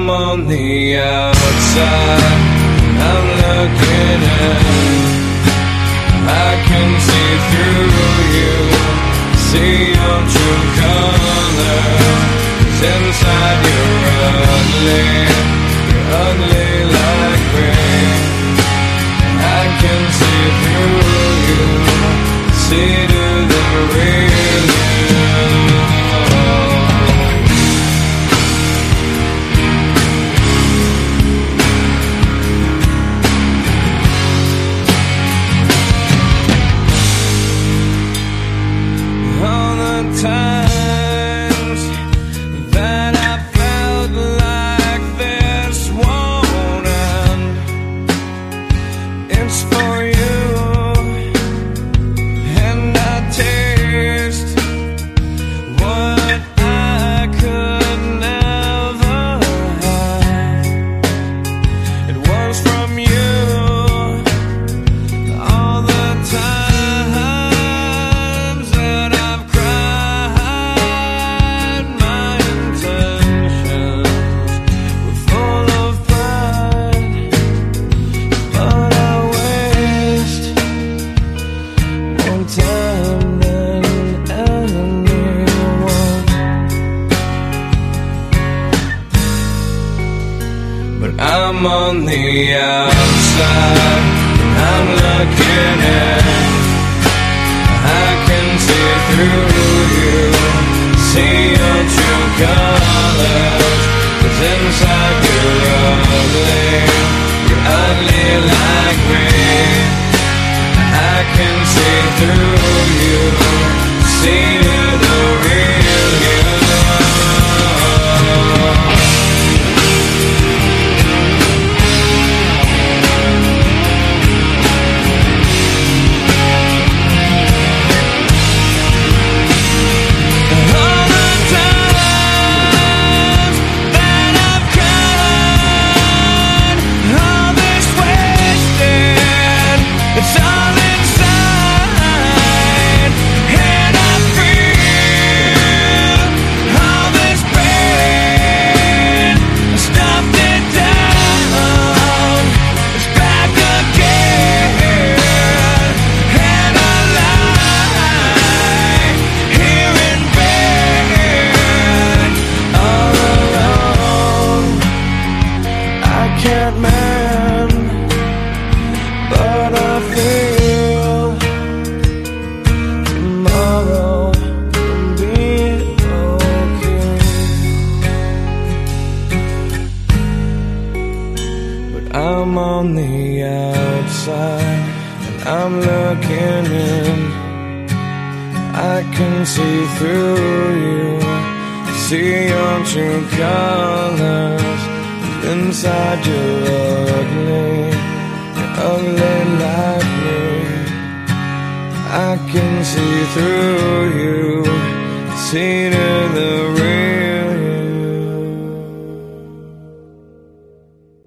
I'm on the outside, I'm looking in. I can see through you, see your true colors. 'Cause inside you're ugly like me. I can see through you, see to the real you. All the times that I felt like this won't end, it's for you, and I taste what I could never have. It was from you all the times that I've cried. My intentions were full of pride, but I waste more time than anyone. But I'm on the outside, I'm looking in. I can see through you, see your true colors. 'Cause inside you're ugly like me. I can see through you, see to the real you. All the times that I've cried, all this wasted, it's all inside, and I feel all this pain. I stopped it down, it's back again, and I lie here in bed all alone. I can't mend, but I feel tomorrow will be okay. But I'm on the outside, and I'm looking in. I can see through you, see your true colors. Inside you're ugly like me. I can see through you, see to the